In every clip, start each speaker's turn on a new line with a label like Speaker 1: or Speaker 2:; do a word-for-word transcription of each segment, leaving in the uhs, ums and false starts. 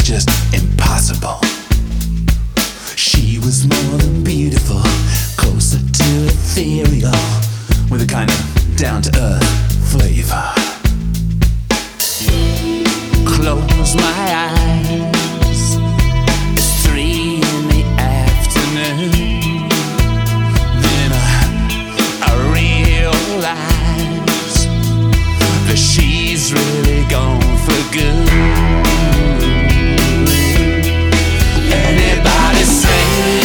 Speaker 1: just impossible. She was more than beautiful, closer to ethereal, with a kind of down-to-earth flavor. Close my eyes, it's three in the afternoon. Then I, I realize that she's really gone for good. Anybody say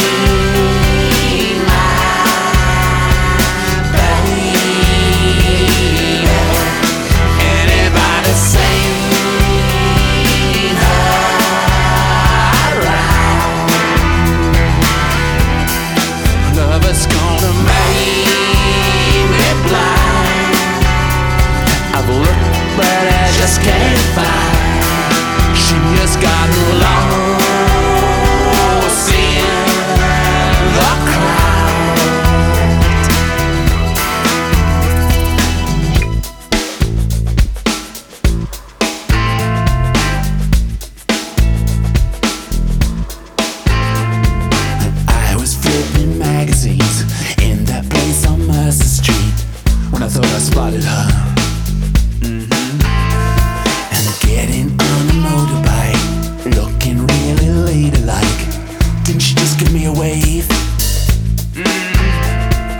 Speaker 1: in that place on Mercer Street when I thought I spotted her. Mm-hmm. And getting on a motorbike, looking really ladylike. Didn't she just give me a wave? Mm-hmm.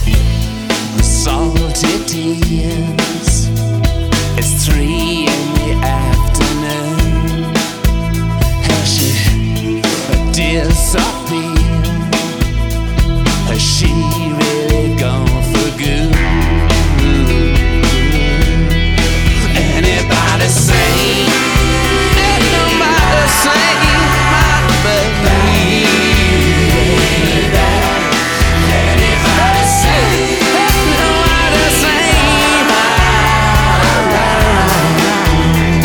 Speaker 1: Salty tears. It's three in the afternoon. How she disappeared. Has she really gone for good? Anybody say, anybody say, my baby? Anybody say, anybody say, my love?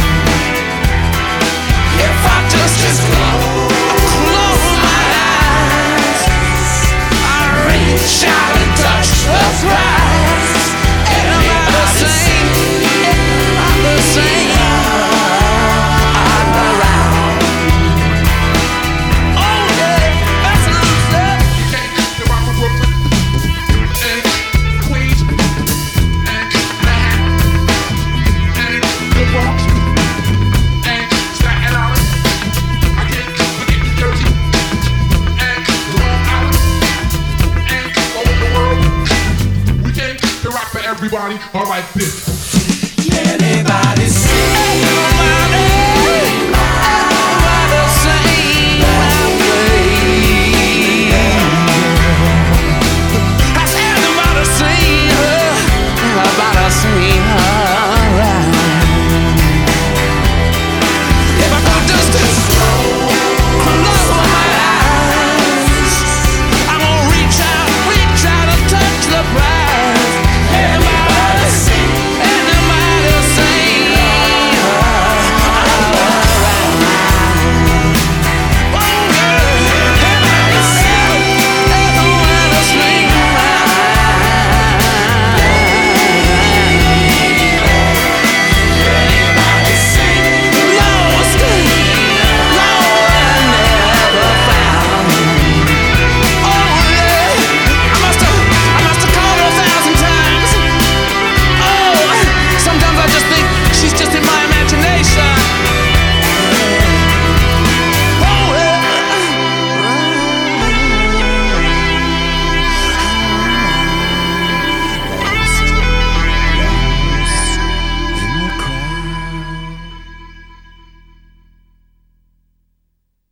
Speaker 1: If I just, just close my eyes, reach out and touch the prize. Anybody say, anybody say, I'm around. Oh yeah, that's what I'm saying.
Speaker 2: You can't get the rock from Brooklyn and Queens and Manhattan and the Bronx and Staten Island. I can't forget New Jersey and Long Island. All over the world, we came to rock for everybody. All right, bitch.